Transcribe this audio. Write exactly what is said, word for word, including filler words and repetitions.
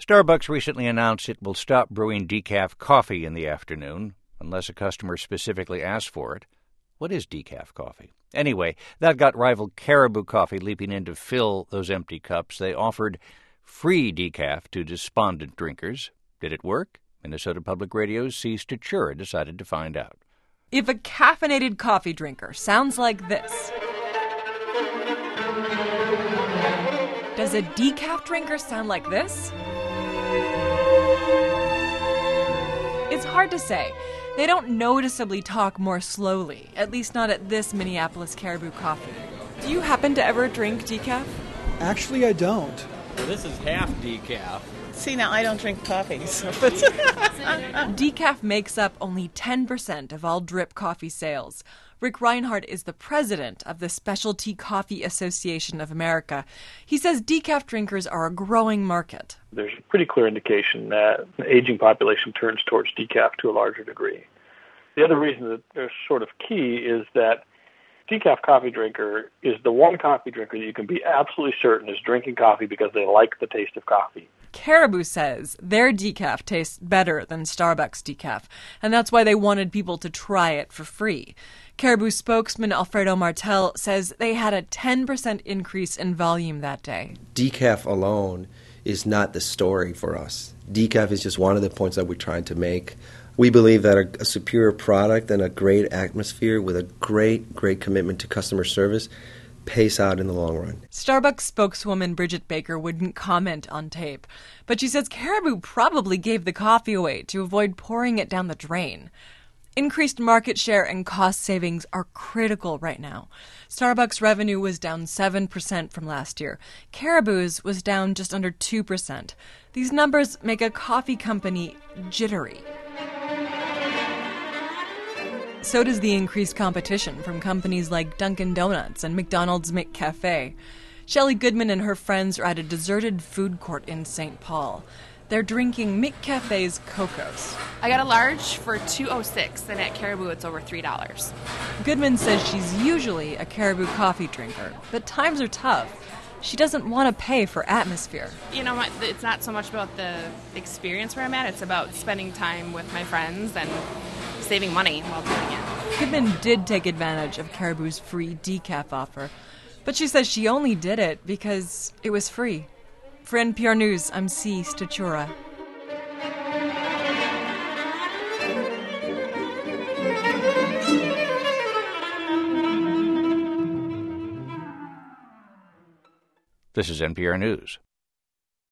Starbucks recently announced it will stop brewing decaf coffee in the afternoon, unless a customer specifically asks for it. What is decaf coffee? Anyway, that got rival Caribou Coffee leaping in to fill those empty cups. They offered free decaf to despondent drinkers. Did it work? Minnesota Public Radio's C. Stachura decided to find out. If a caffeinated coffee drinker sounds like this, does a decaf drinker sound like this? It's hard to say. They don't noticeably talk more slowly, at least not at this Minneapolis Caribou Coffee. Do you happen to ever drink decaf? Actually, I don't. Well, this is half decaf. See, now I don't drink coffee, so decaf makes up only ten percent of all drip coffee sales. Rick Reinhardt is the president of the Specialty Coffee Association of America. He says decaf drinkers are a growing market. There's a pretty clear indication that the aging population turns towards decaf to a larger degree. The other reason that they're sort of key is that decaf coffee drinker is the one coffee drinker that you can be absolutely certain is drinking coffee because they like the taste of coffee. Caribou says their decaf tastes better than Starbucks decaf, and that's why they wanted people to try it for free. Caribou spokesman Alfredo Martel says they had a ten percent increase in volume that day. Decaf alone is not the story for us. Decaf is just one of the points that we're trying to make. We believe that a, a superior product and a great atmosphere with a great, great commitment to customer service pays out in the long run. Starbucks spokeswoman Bridget Baker wouldn't comment on tape, but she says Caribou probably gave the coffee away to avoid pouring it down the drain. Increased market share and cost savings are critical right now. Starbucks revenue was down seven percent from last year. Caribou's was down just under two percent. These numbers make a coffee company jittery. So does the increased competition from companies like Dunkin' Donuts and McDonald's McCafe. Shelley Goodman and her friends are at a deserted food court in Saint Paul. They're drinking McCafe's Cocos. I got a large for two oh six, and at Caribou it's over three dollars. Goodman says she's usually a Caribou coffee drinker, but times are tough. She doesn't want to pay for atmosphere. You know, it's not so much about the experience where I'm at, it's about spending time with my friends and saving money while doing it. Goodman did take advantage of Caribou's free decaf offer, but she says she only did it because it was free. For N P R News, I'm C. Stachura. This is N P R News.